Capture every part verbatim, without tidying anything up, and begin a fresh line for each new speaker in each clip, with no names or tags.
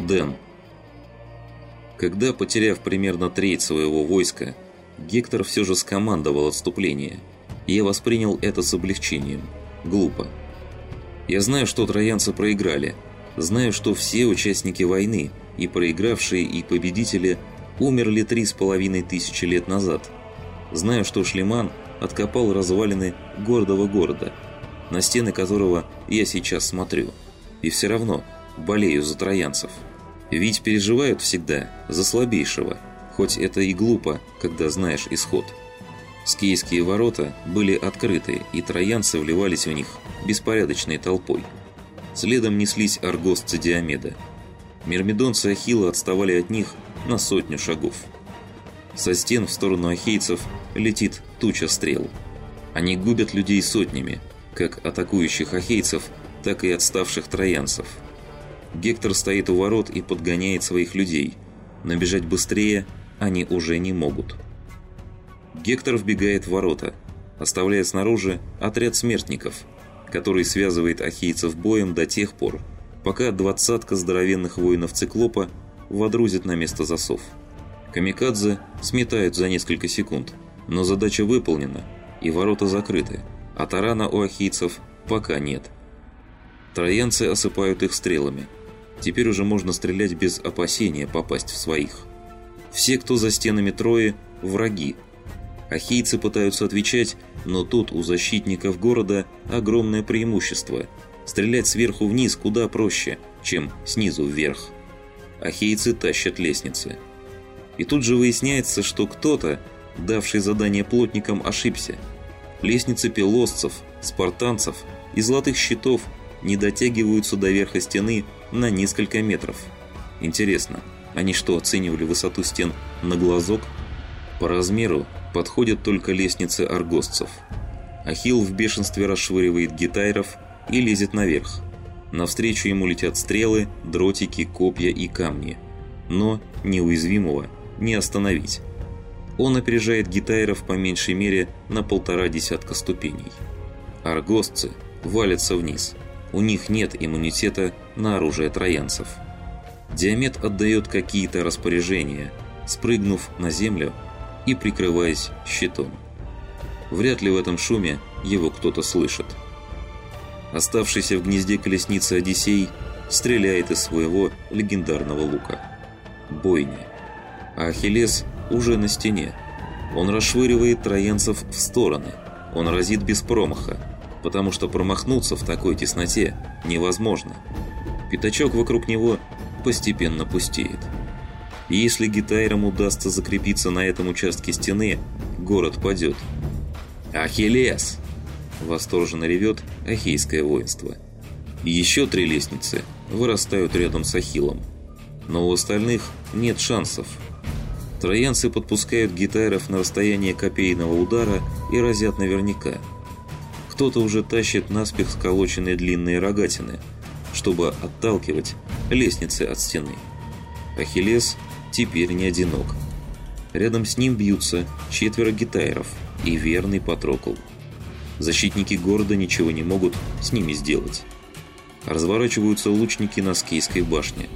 Дэн. Когда, потеряв примерно треть своего войска, Гектор все же скомандовал отступление, я воспринял это с облегчением. Глупо. Я знаю, что троянцы проиграли. Знаю, что все участники войны, и проигравшие, и победители, умерли три с половиной тысячи лет назад. Знаю, что Шлеман откопал развалины гордого города, на стены которого я сейчас смотрю. И все равно болею за троянцев. Ведь переживают всегда за слабейшего, хоть это и глупо, когда знаешь исход. Скейские ворота были открыты, и троянцы вливались в них беспорядочной толпой. Следом неслись аргосцы Диомеда. Мирмидонцы Ахилла отставали от них на сотню шагов. Со стен в сторону ахейцев летит туча стрел. Они губят людей сотнями, как атакующих ахейцев, так и отставших троянцев. Гектор стоит у ворот и подгоняет своих людей, но бежать быстрее они уже не могут. Гектор вбегает в ворота, оставляя снаружи отряд смертников, который связывает ахейцев боем до тех пор, пока двадцатка здоровенных воинов Циклопа водрузит на место засов. Камикадзе сметают за несколько секунд, но задача выполнена, и ворота закрыты, а тарана у ахейцев пока нет. Троянцы осыпают их стрелами. Теперь уже можно стрелять без опасения попасть в своих. Все, кто за стенами Трои, враги. Ахейцы пытаются отвечать, но тут у защитников города огромное преимущество. Стрелять сверху вниз куда проще, чем снизу вверх. Ахейцы тащат лестницы. И тут же выясняется, что кто-то, давший задание плотникам, ошибся. Лестницы пелосцев, спартанцев и золотых щитов не дотягиваются до верха стены на несколько метров. Интересно, они что, оценивали высоту стен на глазок? По размеру подходят только лестницы аргосцев. Ахилл в бешенстве расшвыривает гитайров и лезет наверх. Навстречу ему летят стрелы, дротики, копья и камни. Но неуязвимого не остановить. Он опережает гитайров по меньшей мере на полтора десятка ступеней. Аргосцы валятся вниз. У них нет иммунитета на оружие троянцев. Диомед отдает какие-то распоряжения, спрыгнув на землю и прикрываясь щитом. Вряд ли в этом шуме его кто-то слышит. Оставшийся в гнезде колесницы Одиссей стреляет из своего легендарного лука. Бойня. А Ахиллес уже на стене. Он расшвыривает троянцев в стороны. Он разит без промаха, потому что промахнуться в такой тесноте невозможно. Пятачок вокруг него постепенно пустеет. И если гитайрам удастся закрепиться на этом участке стены, город падет. «Ахиллес!» – восторженно ревет ахейское воинство. И еще три лестницы вырастают рядом с Ахиллом. Но у остальных нет шансов. Троянцы подпускают гитайров на расстояние копейного удара и разят наверняка. Кто-то уже тащит наспех сколоченные длинные рогатины, чтобы отталкивать лестницы от стены. Ахиллес теперь не одинок. Рядом с ним бьются четверо гитайров и верный Патрокл. Защитники города ничего не могут с ними сделать. Разворачиваются лучники на Скейской башне.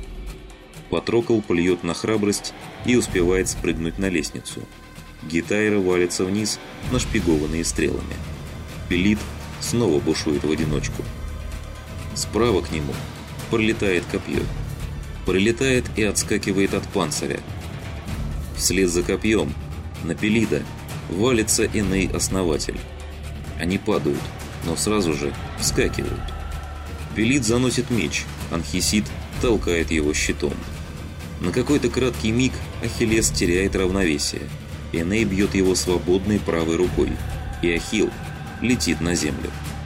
Патрокл плюет на храбрость и успевает спрыгнуть на лестницу. Гитайры валятся вниз, нашпигованные стрелами. Пелит снова бушует в одиночку. Справа к нему пролетает копье. Прилетает и отскакивает от панциря. Вслед за копьем на Пелида валится Эней-основатель. Они падают, но сразу же вскакивают. Пелид заносит меч, Анхисид толкает его щитом. На какой-то краткий миг Ахиллес теряет равновесие. Эней бьет его свободной правой рукой, и Ахилл летит на землю.